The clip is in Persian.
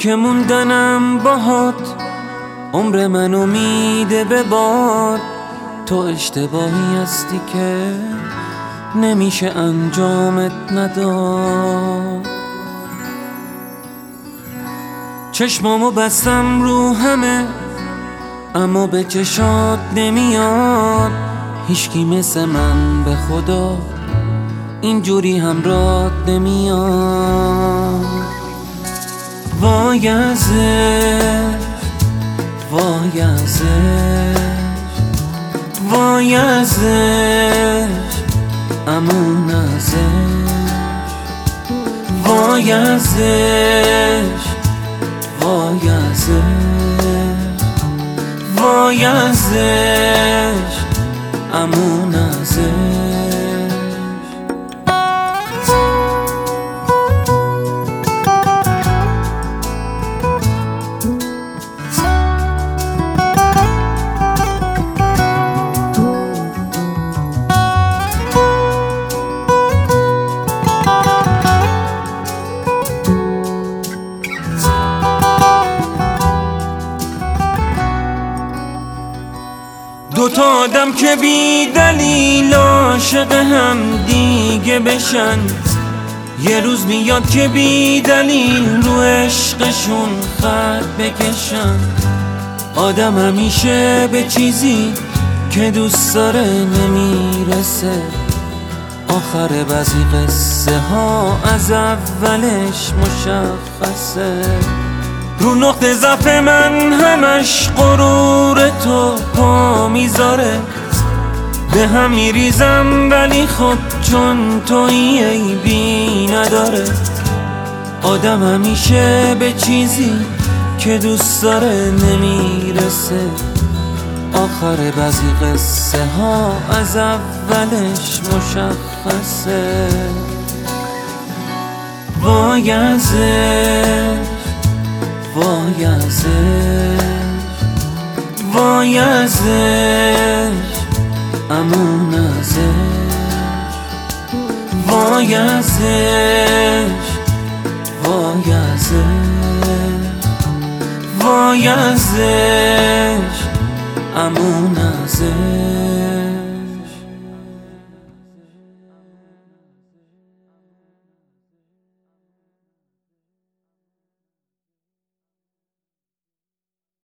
که موندنم باهات عمر منو میده به باد. تو اشتباهی هستی که نمیشه انجامت نداد. چشمامو بستم رو همه اما به چشات نمیاد. هیچکی مثل من به خدا اینجوری همراهت نمیاد. وای ازش، وای ازش، وای ازش، امون ازش، وای ازش، وای ازش، وای ازش، امون ازش. دوتا آدم که بی دلیل عاشق هم دیگه بشن، یه روز میاد که بی دلیل رو عشقشون خط بکشن. آدم همیشه به چیزی که دوست داره نمیرسه. آخر بعضی قصه ها از اولش مشخصه. رو نقطه ضعف من همش غرور تو پا میذاره. به هم میریزم ولی خب چون تویی عیبی نداره. آدم همیشه به چیزی که دوست داره نمیرسه. آخر بعضی قصه ها از اولش مشخصه. وای ازش، وای ازش، وای ازش، امون ازش، وای ازش، وای ازش، وای ازش، امون ازش.